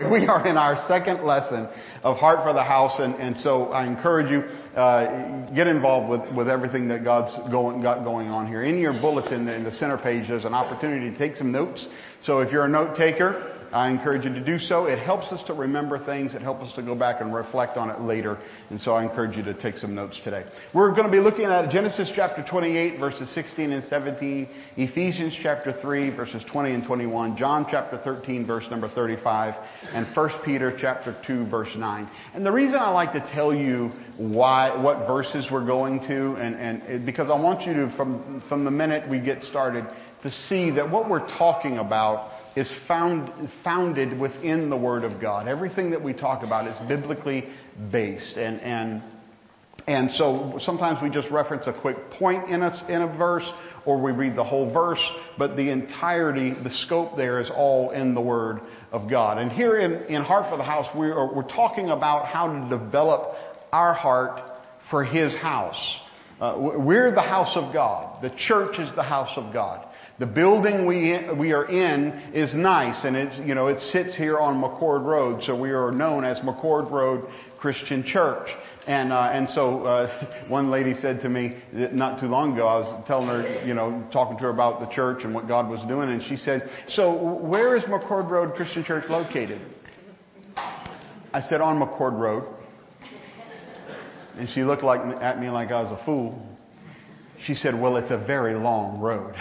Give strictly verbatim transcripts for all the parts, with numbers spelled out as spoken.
We are in our second lesson of Heart for the House, and, and so I encourage you, uh, get involved with, with everything that God's going, got going on here. In your bulletin, in the center page, there's an opportunity to take some notes. So if you're a note taker, I encourage you to do so. It helps us to remember things. It helps us to go back and reflect on it later. And so I encourage you to take some notes today. We're going to be looking at Genesis chapter twenty-eight, verses sixteen and seventeen, Ephesians chapter three, verses twenty and twenty-one, John chapter thirteen, verse number thirty-five, and First Peter chapter two, verse nine. And the reason I like to tell you why, what verses we're going to, and, and because I want you to, from, from the minute we get started, to see that what we're talking about is found, founded within the Word of God. Everything that we talk about is biblically based. And, and, and so sometimes we just reference a quick point in a, in a verse, or we read the whole verse, but the entirety, the scope there is all in the Word of God. And here in, in Heart for the House, we're, we're talking about how to develop our heart for His house. Uh, we're the house of God. The church is the house of God. The building we we are in is nice, and it's you know it sits here on McCord Road, so we are known as McCord Road Christian Church. And uh, and so uh, one lady said to me not too long ago, I was telling her, you know, talking to her about the church and what God was doing, and she said, "So where is McCord Road Christian Church located?" I said, "On McCord Road." And she looked like at me like I was a fool. She said, "Well, it's a very long road."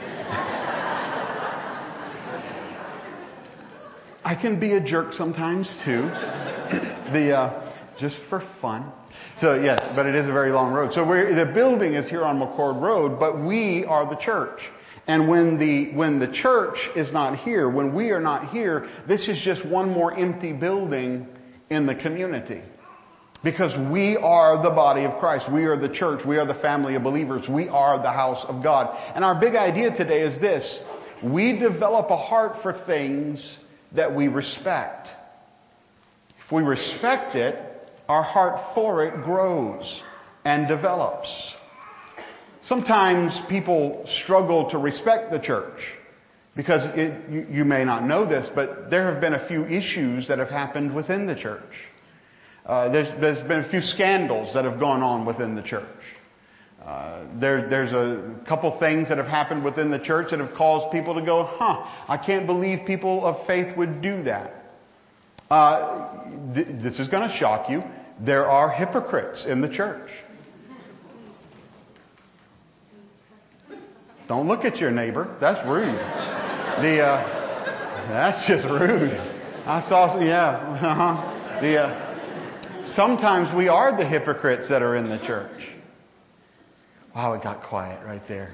I can be a jerk sometimes too. the uh, just for fun. So yes, but it is a very long road. So we're, the building is here on McCord Road, but we are the church. And when the when the church is not here, when we are not here, this is just one more empty building in the community. Because we are the body of Christ. We are the church. We are the family of believers. We are the house of God. And our big idea today is this. We develop a heart for things that we respect. If we respect it, our heart for it grows and develops. Sometimes people struggle to respect the church because it, you, you may not know this, but there have been a few issues that have happened within the church. Uh, there's, there's been a few scandals that have gone on within the church. Uh, there, there's a couple things that have happened within the church that have caused people to go, huh, I can't believe people of faith would do that. Uh, th- this is going to shock you. There are hypocrites in the church. Don't look at your neighbor. That's rude. The, uh, that's just rude. I saw, yeah, uh-huh. the, uh, Sometimes we are the hypocrites that are in the church. Wow, it got quiet right there.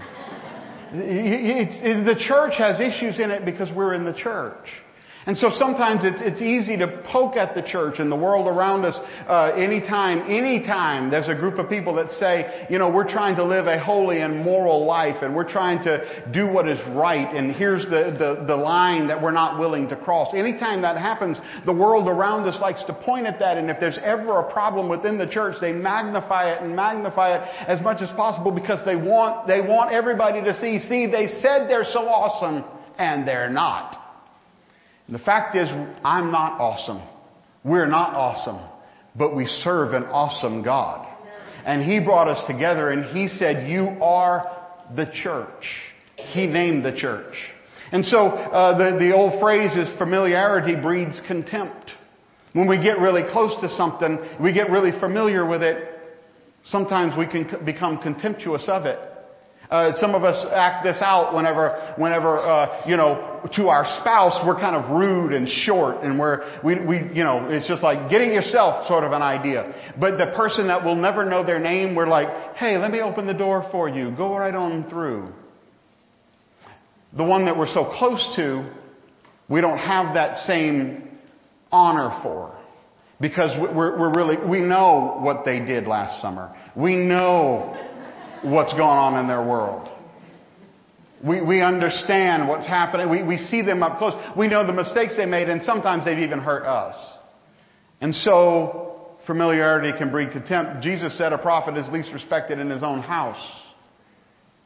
It's, it's, the church has issues in it because we're in the church. And so sometimes it's, it's easy to poke at the church and the world around us uh, anytime, anytime there's a group of people that say, you know, we're trying to live a holy and moral life and we're trying to do what is right and here's the, the, the line that we're not willing to cross. Anytime that happens, the world around us likes to point at that, and if there's ever a problem within the church, they magnify it and magnify it as much as possible because they want, they want everybody to see, see, they said they're so awesome and they're not. The fact is, I'm not awesome. We're not awesome. But we serve an awesome God. And He brought us together and He said, you are the church. He named the church. And so uh, the, the old phrase is familiarity breeds contempt. When we get really close to something, we get really familiar with it, sometimes we can become contemptuous of it. Uh, some of us act this out whenever, whenever, uh, you know, to our spouse, we're kind of rude and short and we're, we, we, you know, it's just like getting yourself sort of an idea. But the person that will never know their name, we're like, hey, let me open the door for you. Go right on through. The one that we're so close to, we don't have that same honor for. Because we're, we're really, we know what they did last summer. We know what's going on in their world. We, we understand what's happening. We, we see them up close. We know the mistakes they made, and sometimes they've even hurt us. And so, familiarity can breed contempt. Jesus said a prophet is least respected in his own house.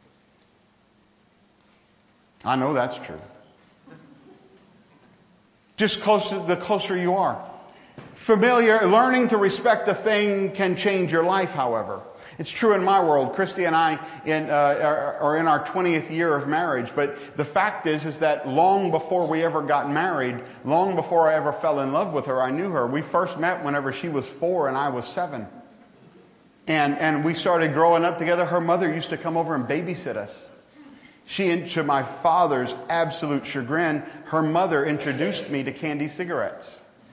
I know that's true. Just closer, the closer you are. Familiar, learning to respect a thing can change your life, however. It's true in my world. Christy and I in, uh, are, are in our twentieth year of marriage. But the fact is, is that long before we ever got married, long before I ever fell in love with her, I knew her. We first met whenever she was four and I was seven. And, and we started growing up together. Her mother used to come over and babysit us. She, to my father's absolute chagrin, her mother introduced me to Candy cigarettes.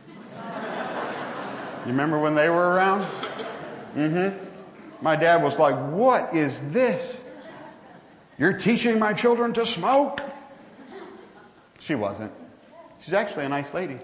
You remember when they were around? Mm-hmm. My dad was like, "What is this? You're teaching my children to smoke?" She wasn't. She's actually a nice lady.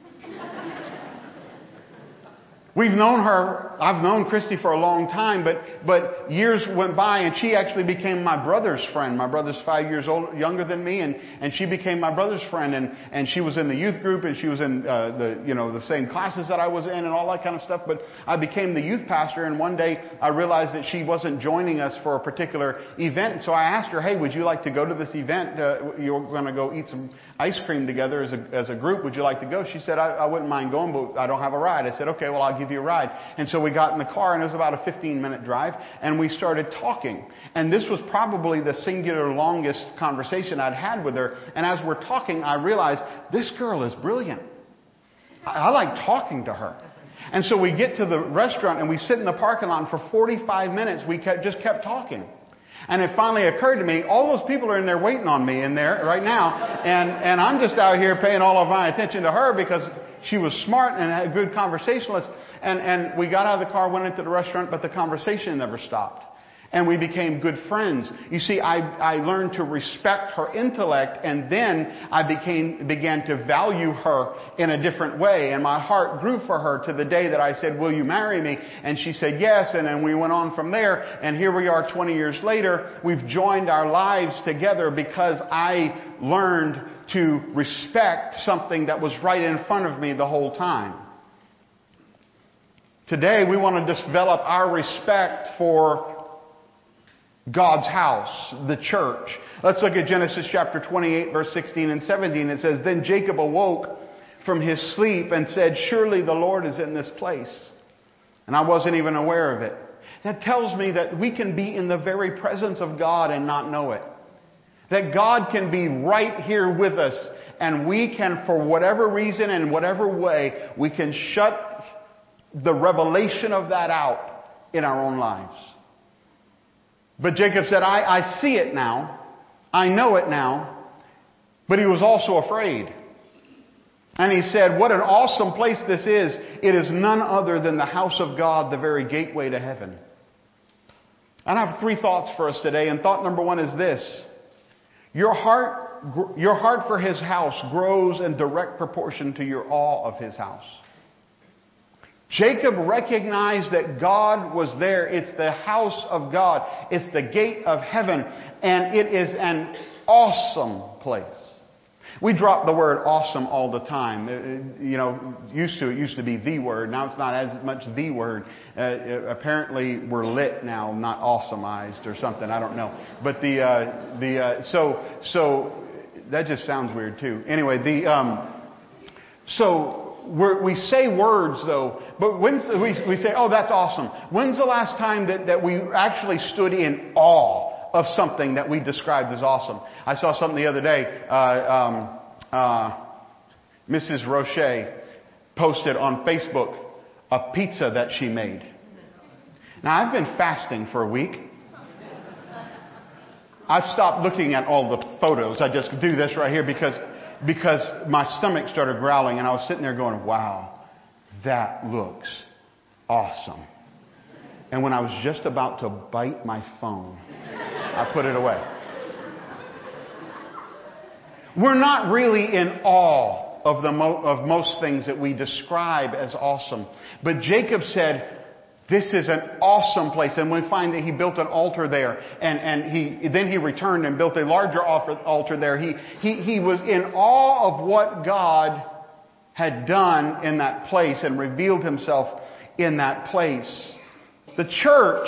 We've known her, I've known Christy for a long time, but, but years went by and she actually became my brother's friend. My brother's five years old, younger than me, and, and she became my brother's friend, and, and she was in the youth group, and she was in, uh, the, you know, the same classes that I was in and all that kind of stuff, but I became the youth pastor, and one day I realized that she wasn't joining us for a particular event, so I asked her, "Hey, would you like to go to this event? Uh, you're going to go eat some ice cream together as a, as a group. Would you like to go?" She said, I, I wouldn't mind going, but I don't have a ride. I said, "Okay, well, I'll give you a ride." And so we got in the car, and it was about a fifteen minute drive, and we started talking. And this was probably the singular longest conversation I'd had with her. And as we're talking, I realized this girl is brilliant. I, I like talking to her. And so we get to the restaurant, and we sit in the parking lot, and for forty-five minutes, we kept, just kept talking. And it finally occurred to me, all those people are in there waiting on me in there right now, and, and I'm just out here paying all of my attention to her because she was smart and a good conversationalist. And, and we got out of the car, went into the restaurant, but the conversation never stopped. And we became good friends. You see, I, I learned to respect her intellect, and then I became, began to value her in a different way. And my heart grew for her to the day that I said, "Will you marry me?" And she said yes, and then we went on from there. And here we are twenty years later. We've joined our lives together because I learned to respect something that was right in front of me the whole time. Today, we want to develop our respect for God's house, the church. Let's look at Genesis chapter twenty-eight, verse sixteen and seventeen. It says, "Then Jacob awoke from his sleep and said, 'Surely the Lord is in this place, and I wasn't even aware of it.'" That tells me that we can be in the very presence of God and not know it. That God can be right here with us, and we can, for whatever reason and whatever way, we can shut the revelation of that out in our own lives. But Jacob said, I, I see it now. I know it now. But he was also afraid. And he said, "What an awesome place this is. It is none other than the house of God, the very gateway to heaven." And I have three thoughts for us today. And thought number one is this. Your heart, your heart for His house grows in direct proportion to your awe of His house. Jacob recognized that God was there. It's the house of God. It's the gate of heaven. And it is an awesome place. We drop the word awesome all the time. Uh, you know, used to, it used to be the word. Now it's not as much the word. Uh, apparently we're lit now, not awesomized or something. I don't know. But the, uh, the, uh, so, so that just sounds weird too. Anyway, the, um, so, We're, we say words though, but when's, we, we say, "Oh, that's awesome." When's the last time that, that we actually stood in awe of something that we described as awesome? I saw something the other day. Uh, um, uh, Missus Roche posted on Facebook a pizza that she made. Now, I've been fasting for a week. I've stopped looking at all the photos. I just do this right here because Because my stomach started growling, and I was sitting there going, "Wow, that looks awesome." And when I was just about to bite my phone, I put it away. We're not really in awe of the mo- of most things that we describe as awesome. But Jacob said, "This is an awesome place." And we find that he built an altar there. And, and he then he returned and built a larger altar there. He, he, he was in awe of what God had done in that place and revealed Himself in that place. The church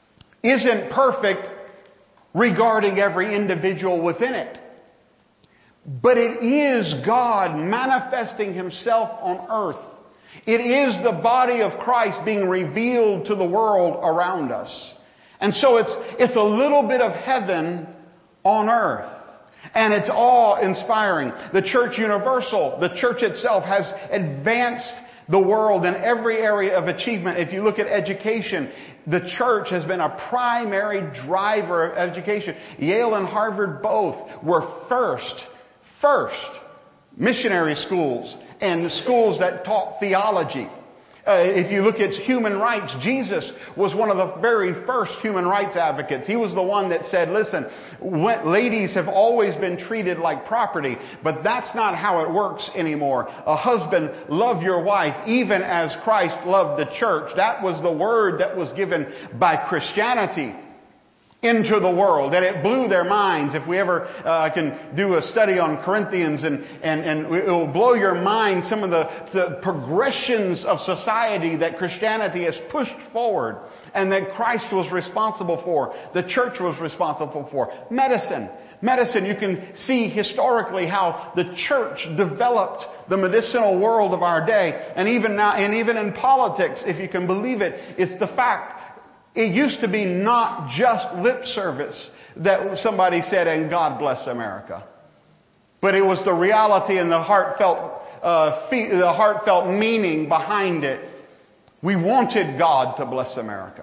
isn't perfect regarding every individual within it. But it is God manifesting Himself on earth. It is the body of Christ being revealed to the world around us. And so it's, it's a little bit of heaven on earth. And it's awe-inspiring. The Church Universal, the church itself, has advanced the world in every area of achievement. If you look at education, the church has been a primary driver of education. Yale and Harvard both were first, first missionary schools and schools that taught theology. Uh, if you look at human rights, Jesus was one of the very first human rights advocates. He was the one that said, listen, ladies have always been treated like property, but that's not how it works anymore. A husband, love your wife, even as Christ loved the church. That was the word that was given by Christianity into the world, and it blew their minds. If we ever uh, can do a study on Corinthians, and, and, and it will blow your mind some of the, the progressions of society that Christianity has pushed forward and that Christ was responsible for, the church was responsible for. Medicine. Medicine, you can see historically how the church developed the medicinal world of our day. And even now, and even in politics, if you can believe it, it's the fact. It used to be not just lip service that somebody said, and God bless America. But it was the reality and the heartfelt, uh, fe- the heartfelt meaning behind it. We wanted God to bless America.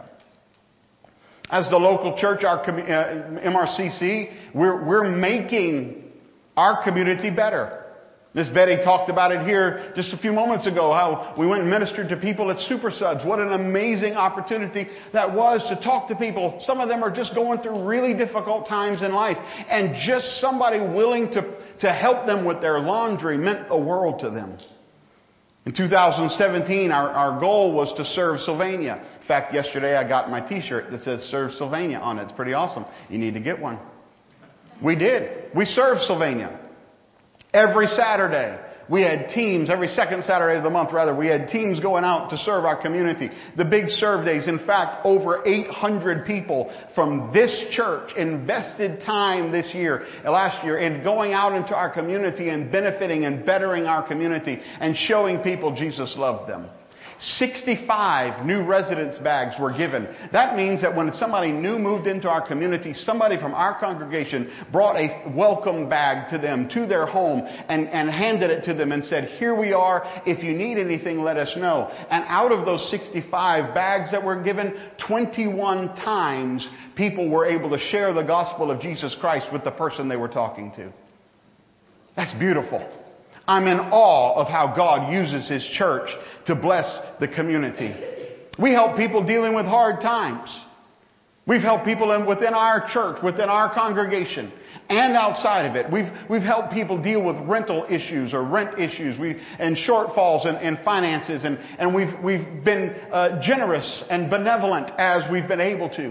As the local church, our com- uh, M R C C, we're, we're making our community better. Miss Betty talked about it here just a few moments ago, how we went and ministered to people at Super Suds. What an amazing opportunity that was to talk to people. Some of them are just going through really difficult times in life. And just somebody willing to, to help them with their laundry meant the world to them. In two thousand seventeen, our, our goal was to serve Sylvania. In fact, yesterday I got my t-shirt that says Serve Sylvania on it. It's pretty awesome. You need to get one. We did. We served Sylvania. Every Saturday, we had teams, every second Saturday of the month, rather, we had teams going out to serve our community. The big serve days, in fact, over eight hundred people from this church invested time this year, last year, in going out into our community and benefiting and bettering our community and showing people Jesus loved them. sixty-five new residence bags were given. That means that when somebody new moved into our community, somebody from our congregation brought a welcome bag to them, to their home, and, and handed it to them and said, here we are. If you need anything, let us know. And out of those sixty-five bags that were given, twenty-one times people were able to share the gospel of Jesus Christ with the person they were talking to. That's beautiful. I'm in awe of how God uses His church to bless the community. We help people dealing with hard times. We've helped people in, within our church, within our congregation, and outside of it. We've, we've helped people deal with rental issues or rent issues we, and shortfalls in, in finances. And, and we've, we've been uh, generous and benevolent as we've been able to.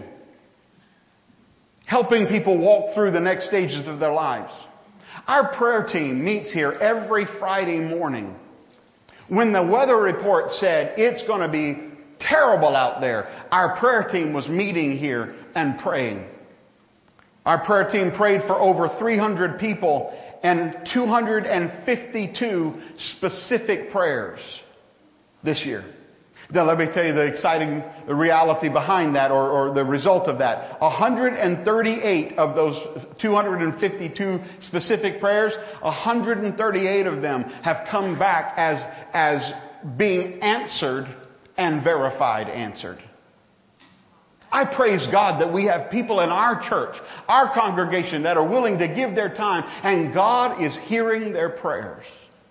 Helping people walk through the next stages of their lives. Our prayer team meets here every Friday morning. When the weather report said it's going to be terrible out there, our prayer team was meeting here and praying. Our prayer team prayed for over three hundred people and two hundred fifty-two specific prayers this year. Now let me tell you the exciting reality behind that, or, or the result of that. one hundred thirty-eight of those two hundred fifty-two specific prayers, one hundred thirty-eight of them have come back as, as being answered and verified answered. I praise God that we have people in our church, our congregation, that are willing to give their time, and God is hearing their prayers.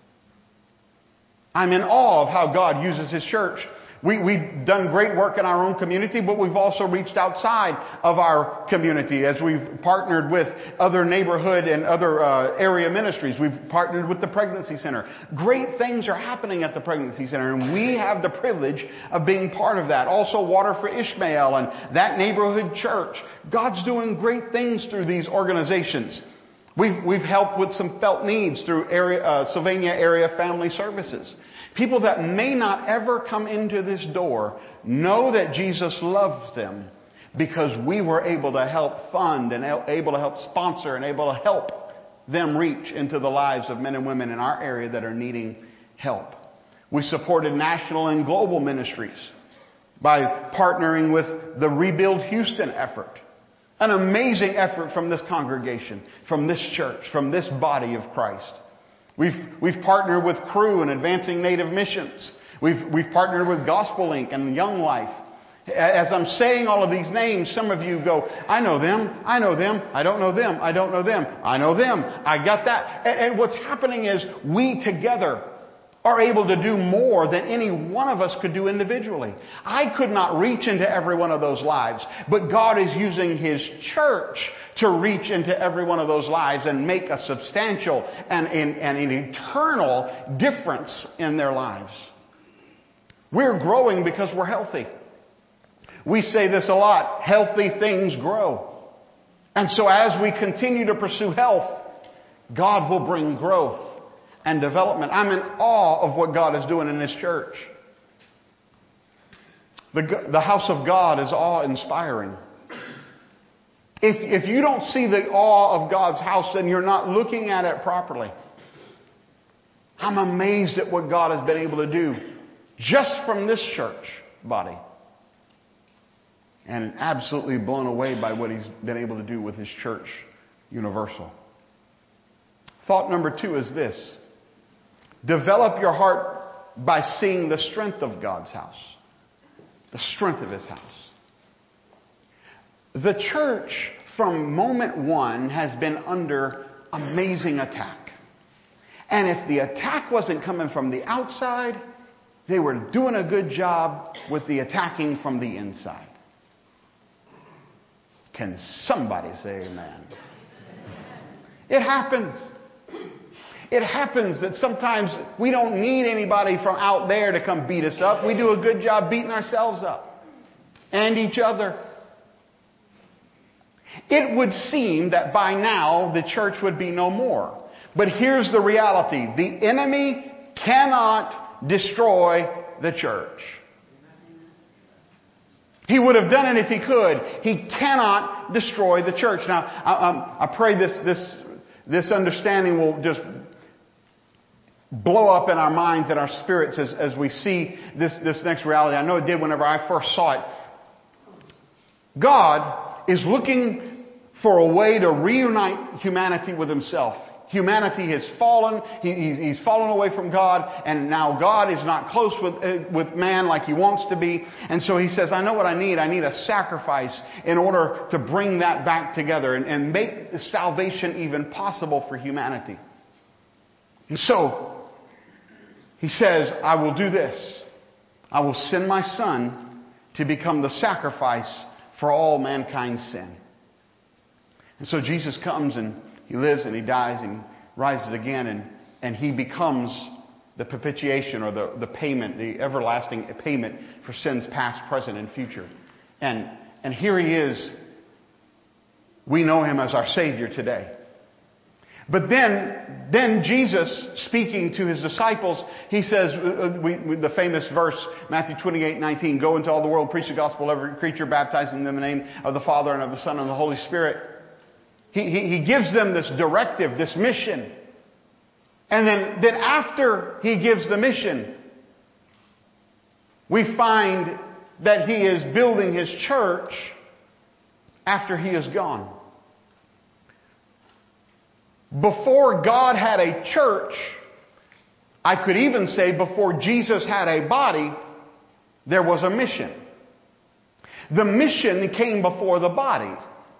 I'm in awe of how God uses His church. We, we've done great work in our own community, but we've also reached outside of our community as we've partnered with other neighborhood and other uh, area ministries. We've partnered with the Pregnancy Center. Great things are happening at the Pregnancy Center, and we have the privilege of being part of that. Also, Water for Ishmael and that neighborhood church. God's doing great things through these organizations. We've, we've helped with some felt needs through area, uh, Sylvania Area Family Services. People that may not ever come into this door know that Jesus loves them because we were able to help fund and able to help sponsor and able to help them reach into the lives of men and women in our area that are needing help. We supported national and global ministries by partnering with the Rebuild Houston effort. An amazing effort from this congregation, from this church, from this body of Christ. We've, we've partnered with Cru in advancing Native missions. We've, we've partnered with Gospel Incorporated and Young Life. As I'm saying all of these names, some of you go, I know them, I know them, I don't know them, I don't know them, I know them, I got that. And, and what's happening is we together are able to do more than any one of us could do individually. I could not reach into every one of those lives, but God is using His church to reach into every one of those lives and make a substantial and, and, and an eternal difference in their lives. We're growing because we're healthy. We say this a lot, healthy things grow. And so as we continue to pursue health, God will bring growth and development. I'm in awe of what God is doing in this church. The, the house of God is awe-inspiring. If, if you don't see the awe of God's house, then you're not looking at it properly. I'm amazed at what God has been able to do just from this church body. And absolutely blown away by what He's been able to do with His church universal. Thought number two is this. Develop your heart by seeing the strength of God's house. The strength of His house. The church from moment one has been under amazing attack. And if the attack wasn't coming from the outside, they were doing a good job with the attacking from the inside. Can somebody say amen? It happens. It happens that sometimes we don't need anybody from out there to come beat us up. We do a good job beating ourselves up and each other. It would seem that by now the church would be no more. But here's the reality. The enemy cannot destroy the church. He would have done it if he could. He cannot destroy the church. Now, I, um, I pray this, this, this understanding will just blow up in our minds and our spirits as, as we see this, this next reality. I know it did whenever I first saw it. God is looking for a way to reunite humanity with Himself. Humanity has fallen. He, he's, he's fallen away from God. And now God is not close with, uh, with man like He wants to be. And so He says, I know what I need. I need a sacrifice in order to bring that back together and, and make salvation even possible for humanity. And so He says, I will do this. I will send my Son to become the sacrifice for all mankind's sin. And so Jesus comes and He lives and He dies and He rises again and, and He becomes the propitiation or the, the payment, the everlasting payment for sins past, present, and future. And, and here He is. We know Him as our Savior today. But then, then Jesus, speaking to His disciples, He says, uh, we, we, the famous verse, Matthew twenty-eight nineteen, go into all the world, preach the gospel to every creature, baptizing them in the name of the Father and of the Son and of the Holy Spirit. He, he, he gives them this directive, this mission. And then, then after He gives the mission, we find that He is building His church after He is gone. Before God had a church, I could even say before Jesus had a body, there was a mission. The mission came before the body.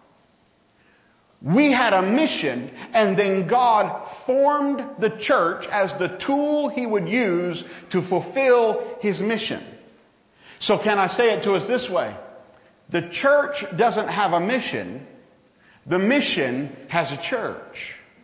We had a mission, and then God formed the church as the tool He would use to fulfill His mission. So can I say it to us this way? The church doesn't have a mission. The mission has a church.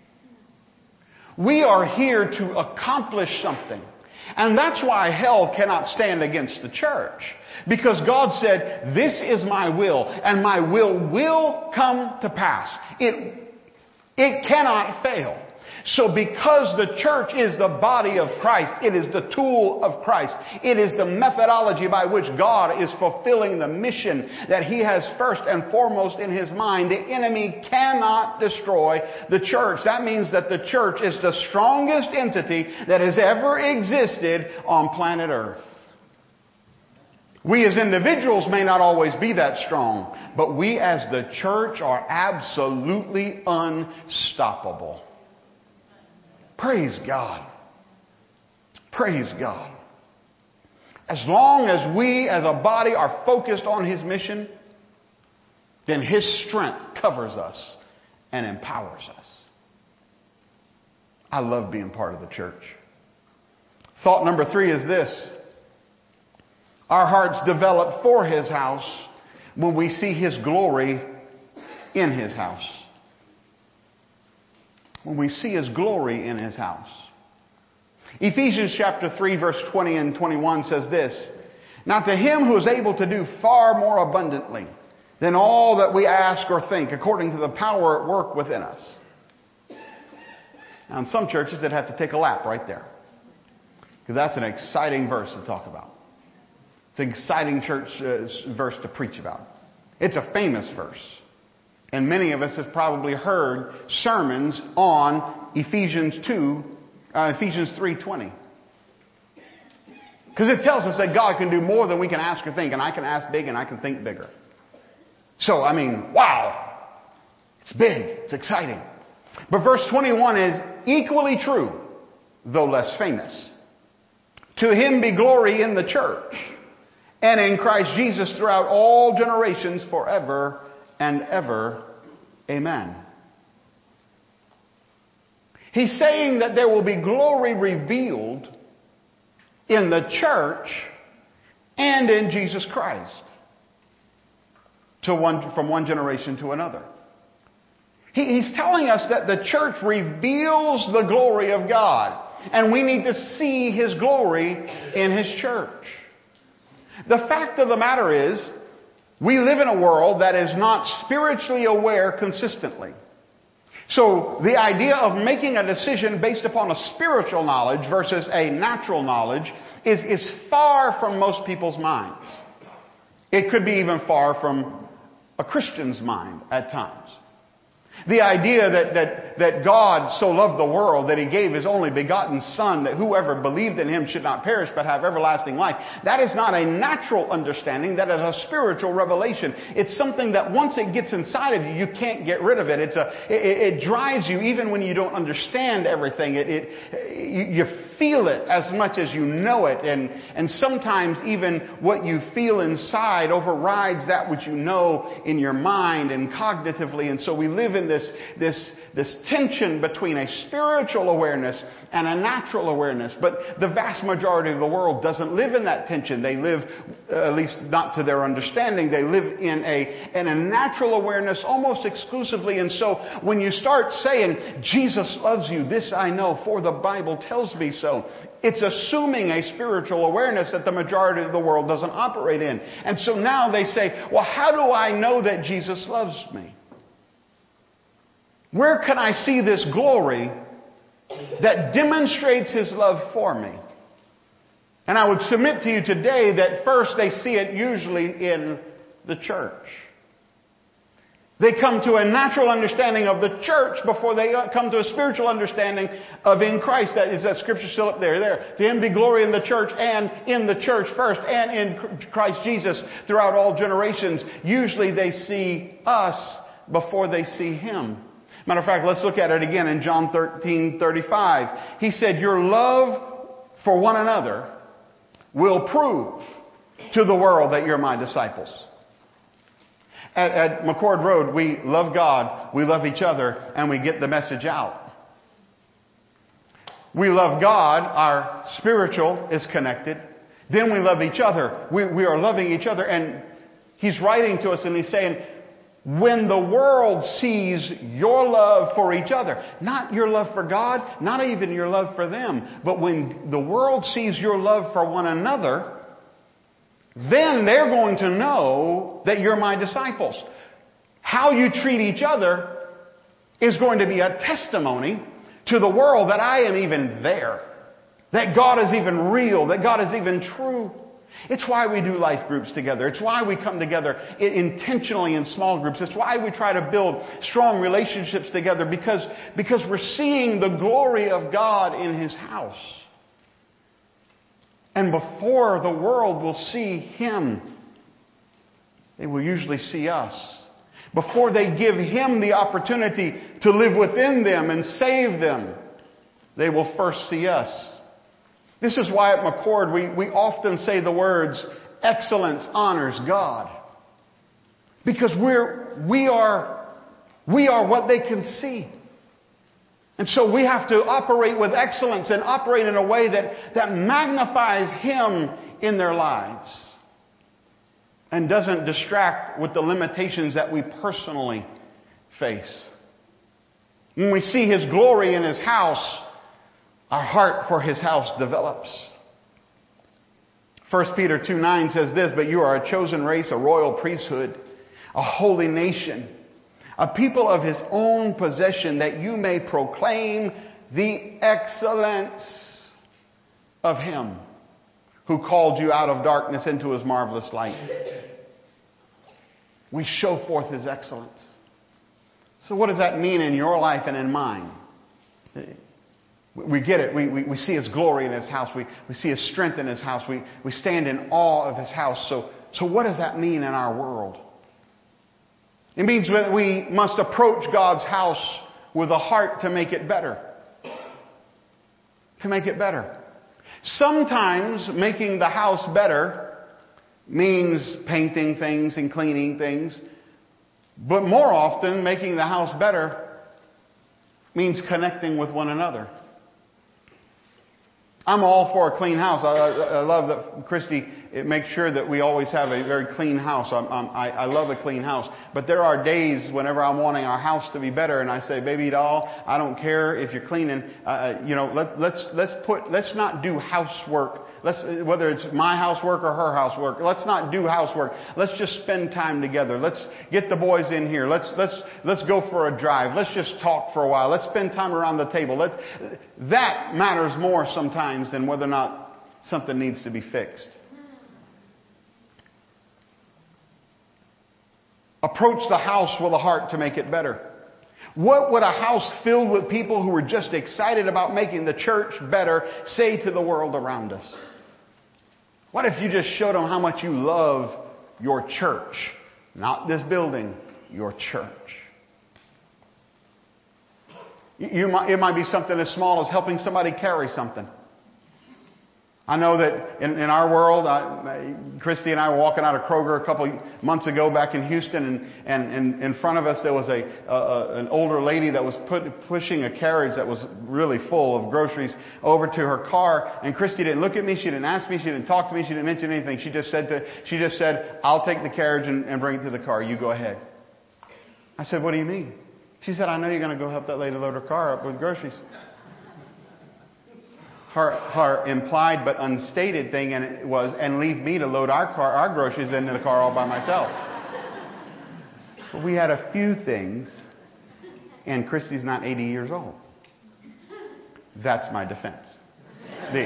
We are here to accomplish something. And that's why hell cannot stand against the church. Because God said, this is my will, and my will will come to pass. It, it cannot fail. So because the church is the body of Christ, it is the tool of Christ, it is the methodology by which God is fulfilling the mission that He has first and foremost in His mind, the enemy cannot destroy the church. That means that the church is the strongest entity that has ever existed on planet Earth. We as individuals may not always be that strong, but we as the church are absolutely unstoppable. Praise God. Praise God. As long as we as a body are focused on His mission, then His strength covers us and empowers us. I love being part of the church. Thought number three is this. Our hearts develop for His house when we see His glory in His house. When we see His glory in His house. Ephesians chapter three verse twenty and twenty-one says this. Now to Him who is able to do far more abundantly than all that we ask or think, according to the power at work within us. Now in some churches that have to take a lap right there. Because that's an exciting verse to talk about. It's an exciting church uh, verse to preach about. It's a famous verse. And many of us have probably heard sermons on Ephesians two, uh, Ephesians three twenty. Because it tells us that God can do more than we can ask or think. And I can ask big and I can think bigger. So, I mean, wow. It's big. It's exciting. But verse twenty-one is equally true, though less famous. To Him be glory in the church and in Christ Jesus throughout all generations forever and ever. Amen. He's saying that there will be glory revealed in the church and in Jesus Christ to one, from one generation to another. He, he's telling us that the church reveals the glory of God, and we need to see His glory in His church. The fact of the matter is, we live in a world that is not spiritually aware consistently. So the idea of making a decision based upon a spiritual knowledge versus a natural knowledge is, is far from most people's minds. It could be even far from a Christian's mind at times. The idea that, that, that God so loved the world that He gave His only begotten Son, that whoever believed in Him should not perish but have everlasting life. That is not a natural understanding. That is a spiritual revelation. It's something that once it gets inside of you, you can't get rid of it. It's a, it, it drives you even when you don't understand everything. It, it, you, you feel it as much as you know it. And, and sometimes even what you feel inside overrides that which you know in your mind and cognitively. And so we live in this, this, this tension between a spiritual awareness and a natural awareness. But the vast majority of the world doesn't live in that tension. They live, uh, at least not to their understanding, they live in a, in a natural awareness almost exclusively. And so when you start saying, Jesus loves you, this I know, for the Bible tells me so, it's assuming a spiritual awareness that the majority of the world doesn't operate in. And so now they say, well, how do I know that Jesus loves me? Where can I see this glory that demonstrates His love for me? And I would submit to you today that first they see it usually in the church. They come to a natural understanding of the church before they come to a spiritual understanding of in Christ. That is that scripture still up there. There. To Him be glory in the church and in the church first and in Christ Jesus throughout all generations. Usually they see us before they see Him. Matter of fact, let's look at it again in John thirteen thirty-five. He said, your love for one another will prove to the world that you're my disciples. At, at McCord Road, we love God, we love each other, and we get the message out. We love God, our spiritual is connected. Then we love each other. We, we are loving each other. And He's writing to us and He's saying, when the world sees your love for each other, not your love for God, not even your love for them, but when the world sees your love for one another, then they're going to know that you're my disciples. How you treat each other is going to be a testimony to the world that I am even there. That God is even real. That God is even true. It's why we do life groups together. It's why we come together intentionally in small groups. It's why we try to build strong relationships together, because, because we're seeing the glory of God in His house. And before the world will see Him, they will usually see us. Before they give Him the opportunity to live within them and save them, they will first see us. This is why at McCord we, we often say the words, excellence honors God. Because we're, we are, we are what they can see. And so we have to operate with excellence and operate in a way that, that magnifies Him in their lives. And doesn't distract with the limitations that we personally face. When we see His glory in His house, our heart for His house develops. First Peter two nine says this, but you are a chosen race, a royal priesthood, a holy nation, a people of His own possession, that you may proclaim the excellence of Him who called you out of darkness into His marvelous light. We show forth His excellence. So what does that mean in your life and in mine? We get it. We, we, we see His glory in His house. We, we see His strength in His house. We, we stand in awe of His house. So, so what does that mean in our world? It means that we must approach God's house with a heart to make it better. To make it better. Sometimes making the house better means painting things and cleaning things. But more often, making the house better means connecting with one another. I'm all for a clean house. I, I, I love that Christy makes sure that we always have a very clean house. I'm, I'm, I, I love a clean house. But there are days whenever I'm wanting our house to be better, and I say, baby doll, I don't care if you're cleaning. Uh, you know, let, let's let's put let's not do housework. Let's whether it's my housework or her housework. Let's not do housework. Let's just spend time together. Let's get the boys in here. Let's let's let's go for a drive. Let's just talk for a while. Let's spend time around the table. Let's that matters more sometimes than whether or not something needs to be fixed. Approach the house with a heart to make it better. What would a house filled with people who were just excited about making the church better say to the world around us? What if you just showed them how much you love your church? Not this building, your church. You might, it might be something as small as helping somebody carry something. I know that in, in our world, I, Christy and I were walking out of Kroger a couple months ago back in Houston, and, and, and in front of us there was a, a an older lady that was put, pushing a carriage that was really full of groceries over to her car. And Christy didn't look at me, she didn't ask me, she didn't talk to me, she didn't mention anything. She just said to, she just said, "I'll take the carriage and, and bring it to the car. You go ahead." I said, "What do you mean?" She said, "I know you're going to go help that lady load her car up with groceries." Her, her implied but unstated thing and it was, and leave me to load our car, our groceries into the car all by myself. But we had a few things, and Christy's not eighty years old. That's my defense. The,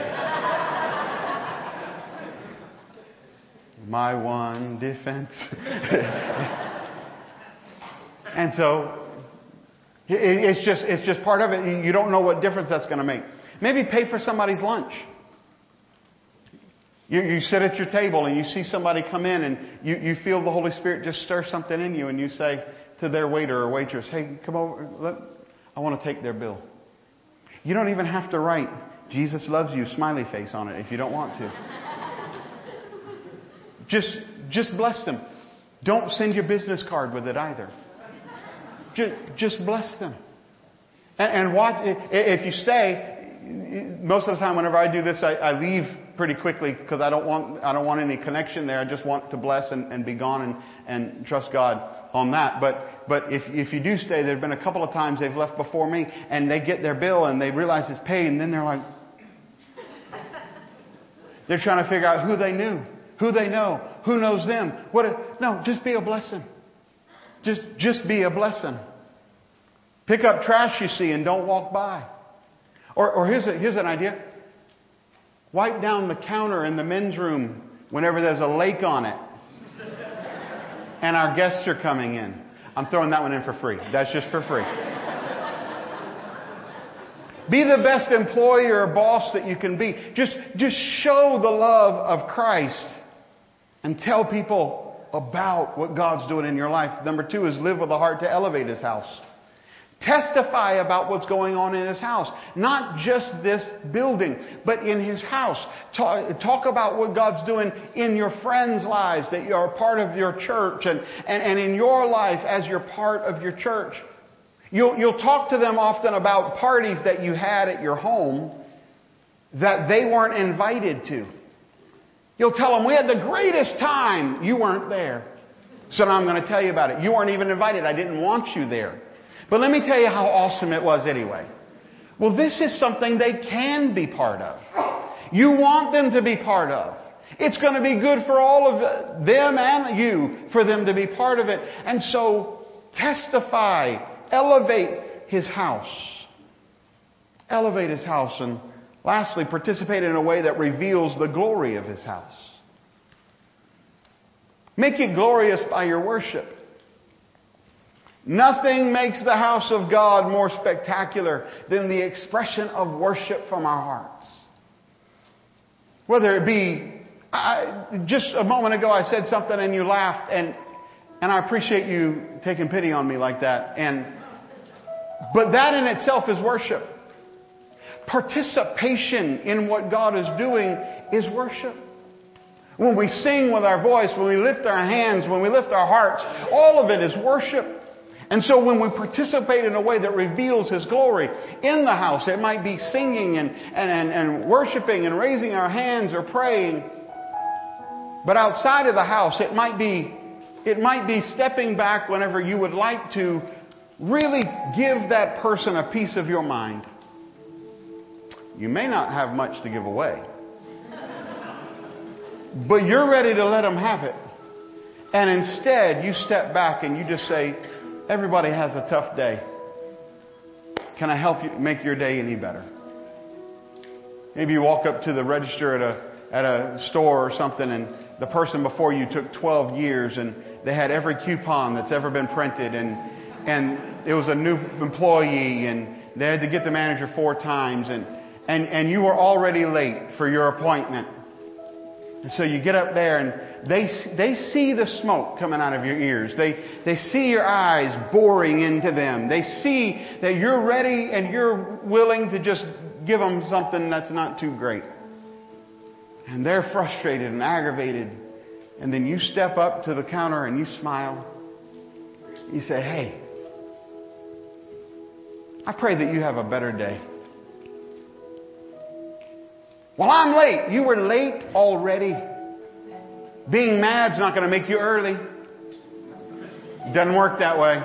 my one defense. And so it, it's just it's just part of it. You don't know what difference that's going to make. Maybe pay for somebody's lunch. You, you sit at your table and you see somebody come in and you, you feel the Holy Spirit just stir something in you, and you say to their waiter or waitress, "Hey, come over. Let, I want to take their bill." You don't even have to write "Jesus loves you" smiley face on it if you don't want to. Just, just bless them. Don't send your business card with it either. Just, just bless them. And, and watch. If you stay. Most of the time, whenever I do this, I, I leave pretty quickly because I don't want I don't want any connection there. I just want to bless and, and be gone and, and trust God on that. But but if if you do stay, there have been a couple of times they've left before me and they get their bill and they realize it's paid, and then they're like, they're trying to figure out who they knew, who they know, who knows them. What? A, no, just be a blessing. Just just be a blessing. Pick up trash you see and don't walk by. Or, or here's, a, here's an idea. Wipe down the counter in the men's room whenever there's a lake on it and our guests are coming in. I'm throwing that one in for free. That's just for free. Be the best employee or boss that you can be. Just, just show the love of Christ and tell people about what God's doing in your life. Number two is live with a heart to elevate His house. Testify about what's going on in His house. Not just this building, but in His house. Talk, talk about what God's doing in your friends' lives, that you are part of your church, and, and, and in your life as you're part of your church. You'll, you'll talk to them often about parties that you had at your home that they weren't invited to. You'll tell them, we had the greatest time. You weren't there. So now I'm going to tell you about it. You weren't even invited. I didn't want you there. But let me tell you how awesome it was anyway. Well, this is something they can be part of. You want them to be part of. It's going to be good for all of them and you for them to be part of it. And so testify, elevate His house. Elevate His house. And lastly, participate in a way that reveals the glory of His house. Make it glorious by your worship. Nothing makes the house of God more spectacular than the expression of worship from our hearts. Whether it be, I, just a moment ago I said something and you laughed, and and I appreciate you taking pity on me like that. And but that in itself is worship. Participation in what God is doing is worship. When we sing with our voice, when we lift our hands, when we lift our hearts, all of it is worship. And so when we participate in a way that reveals His glory in the house, it might be singing and, and, and, and worshiping and raising our hands or praying. But outside of the house, it might be, it might be stepping back whenever you would like to really give that person a piece of your mind. You may not have much to give away, but you're ready to let them have it. And instead, you step back and you just say, everybody has a tough day. Can I help you make your day any better? Maybe you walk up to the register at a at a store or something, and the person before you took twelve years, and they had every coupon that's ever been printed, and and it was a new employee, and they had to get the manager four times, and and and you were already late for your appointment. And so you get up there, and they they see the smoke coming out of your ears. They they see your eyes boring into them. They see that you're ready and you're willing to just give them something that's not too great. And they're frustrated and aggravated. And then you step up to the counter and you smile. You say, hey, I pray that you have a better day. Well, I'm late. You were late already. Being mad's not going to make you early. Doesn't work that way.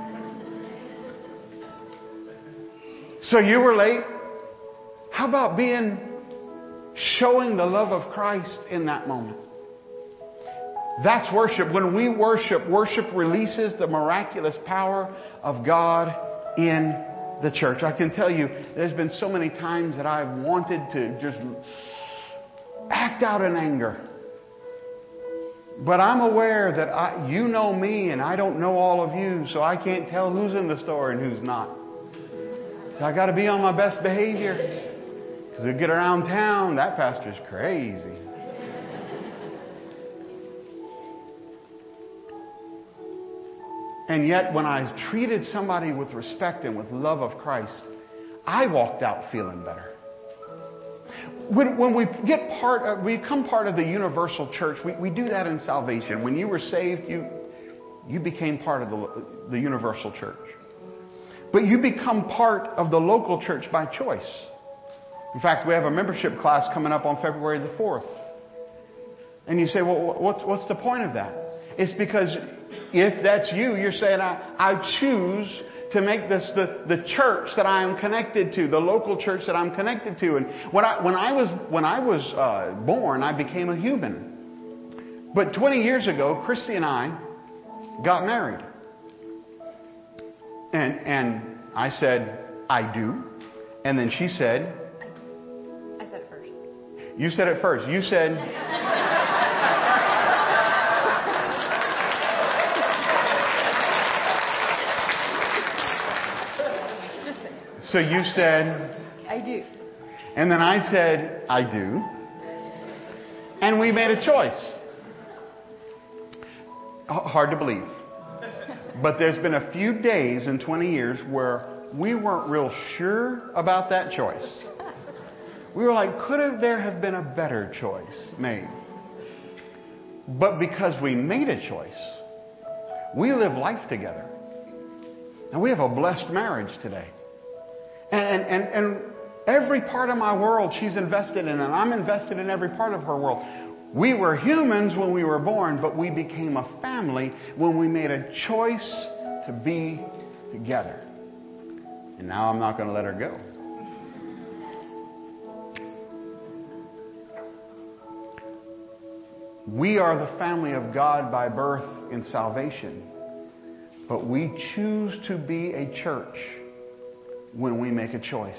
So you were late. How about being, showing the love of Christ in that moment? That's worship. When we worship, worship releases the miraculous power of God in the church. I can tell you, there's been so many times that I've wanted to just act out in anger. But I'm aware that I, you know me and I don't know all of you, so I can't tell who's in the store and who's not. So I got to be on my best behavior. Because we get around town, that pastor's crazy. And yet when I treated somebody with respect and with love of Christ, I walked out feeling better. When, when we get part of, we become part of the universal church, we, we do that in salvation. When you were saved, you, you became part of the, the universal church. But you become part of the local church by choice. In fact, we have a membership class coming up on February the fourth. And you say, well, what's, what's the point of that? It's because if that's you, you're saying, I, I choose to make this the, the church that I am connected to, the local church that I'm connected to. And when I, when I was, when I was uh, born, I became a human. But twenty years ago, Christy and I got married. And, and I said, I do. And then she said... I said it first. You said it first. You said... So you said... I do. And then I said, I do. And we made a choice. H- hard to believe. But there's been a few days in twenty years where we weren't real sure about that choice. We were like, could have there have been a better choice made? But because we made a choice, we live life together. And we have a blessed marriage today. And, and, and every part of my world she's invested in, and I'm invested in every part of her world. We were humans when we were born, but we became a family when we made a choice to be together. And now I'm not going to let her go. We are the family of God by birth in salvation, but we choose to be a church when we make a choice.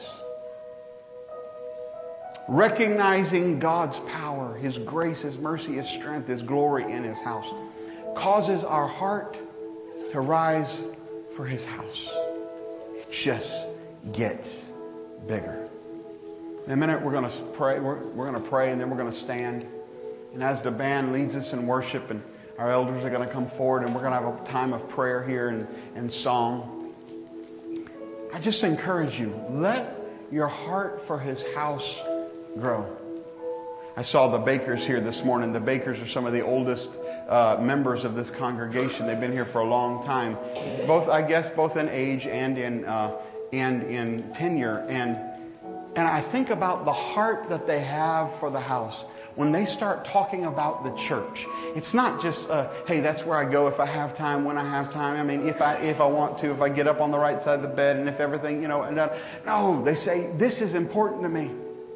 Recognizing God's power, His grace, His mercy, His strength, His glory in His house causes our heart to rise for His house. It just gets bigger. In a minute, we're going to pray. We're, we're going to pray, and then we're going to stand. And as the band leads us in worship, and our elders are going to come forward, and we're going to have a time of prayer here and, and song. I just encourage you, let your heart for His house grow. I saw the Bakers here this morning. The Bakers are some of the oldest uh, members of this congregation. They've been here for a long time, both I guess both in age and in uh, and in tenure. And and I think about the heart that they have for the house. When they start talking about the church, it's not just, uh, hey, that's where I go if I have time, when I have time. I mean, if I if I want to, if I get up on the right side of the bed, and if everything, you know. And that, no, they say, this is important to me.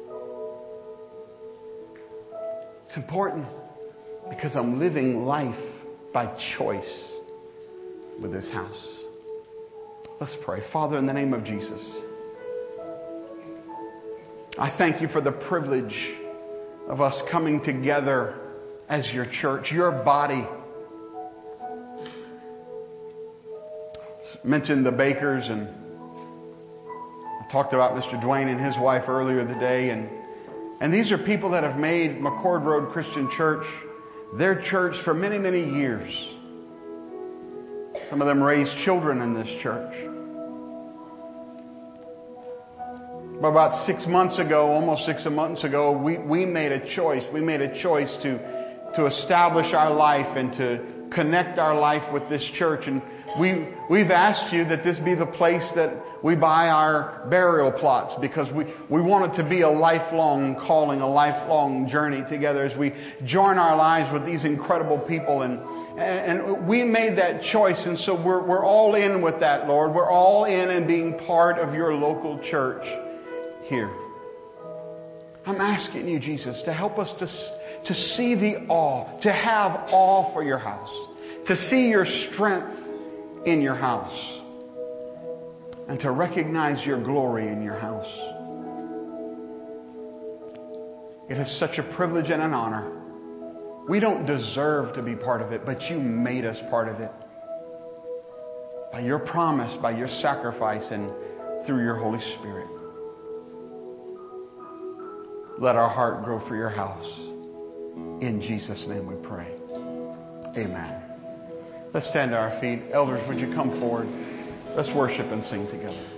It's important because I'm living life by choice with this house. Let's pray. Father, in the name of Jesus, I thank You for the privilege of us coming together as Your church, Your body. Mentioned the Bakers, and I talked about Mister Dwayne and his wife earlier today, and and these are people that have made McCord Road Christian Church their church for many, many years. Some of them raised children in this church. But about six months ago, almost six months ago, we, we made a choice. We made a choice to, to establish our life and to connect our life with this church. And we, we've asked You that this be the place that we buy our burial plots, because we, we want it to be a lifelong calling, a lifelong journey together as we join our lives with these incredible people. And, and, and we made that choice, and so we're, we're all in with that, Lord. We're all in and being part of Your local church here. I'm asking You, Jesus, to help us to, to see the awe, to have awe for Your house, to see Your strength in Your house, and to recognize Your glory in Your house. It is such a privilege and an honor. We don't deserve to be part of it, but You made us part of it. By Your promise, by Your sacrifice, and through Your Holy Spirit. Let our heart grow for Your house. In Jesus' name we pray. Amen. Let's stand to our feet. Elders, would you come forward? Let's worship and sing together.